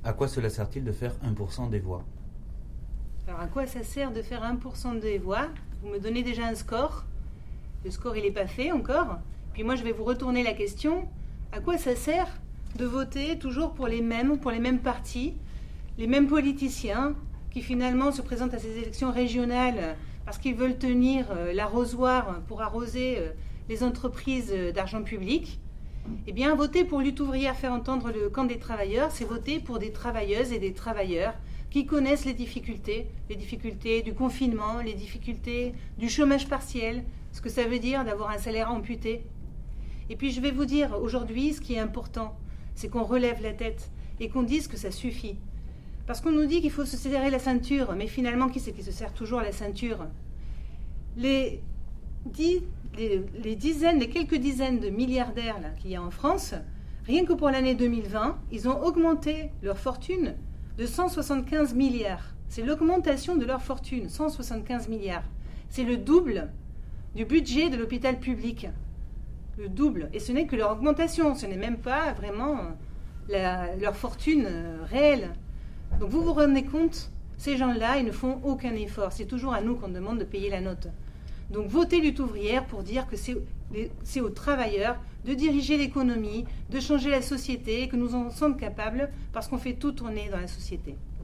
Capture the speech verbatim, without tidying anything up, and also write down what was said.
À quoi cela sert-il de faire un pour cent des voix? Alors, à quoi ça sert de faire un pour cent des voix? Vous me donnez déjà un score. Le score, il n'est pas fait encore. Puis moi, je vais vous retourner la question. À quoi ça sert de voter toujours pour les mêmes, pour les mêmes partis, les mêmes politiciens qui finalement se présentent à ces élections régionales parce qu'ils veulent tenir l'arrosoir pour arroser les entreprises d'argent public? Eh bien, voter pour Lutte ouvrière, faire entendre le camp des travailleurs, c'est voter pour des travailleuses et des travailleurs qui connaissent les difficultés, les difficultés du confinement, les difficultés du chômage partiel, ce que ça veut dire d'avoir un salaire amputé. Et puis je vais vous dire, aujourd'hui, ce qui est important, c'est qu'on relève la tête et qu'on dise que ça suffit. Parce qu'on nous dit qu'il faut se serrer la ceinture, mais finalement, qui c'est qui se serre toujours la ceinture? Les, dix, les, les dizaines, les quelques dizaines de milliardaires là, qu'il y a en France, rien que pour l'année deux mille vingt, ils ont augmenté leur fortune de cent soixante-quinze milliards. C'est l'augmentation de leur fortune, cent soixante-quinze milliards. C'est le double du budget de l'hôpital public. Le double. Et ce n'est que leur augmentation, ce n'est même pas vraiment la, leur fortune réelle. Donc vous vous rendez compte, ces gens-là, ils ne font aucun effort. C'est toujours à nous qu'on demande de payer la note. Donc votez Lutte ouvrière pour dire que c'est, c'est aux travailleurs de diriger l'économie, de changer la société, et que nous en sommes capables parce qu'on fait tout tourner dans la société.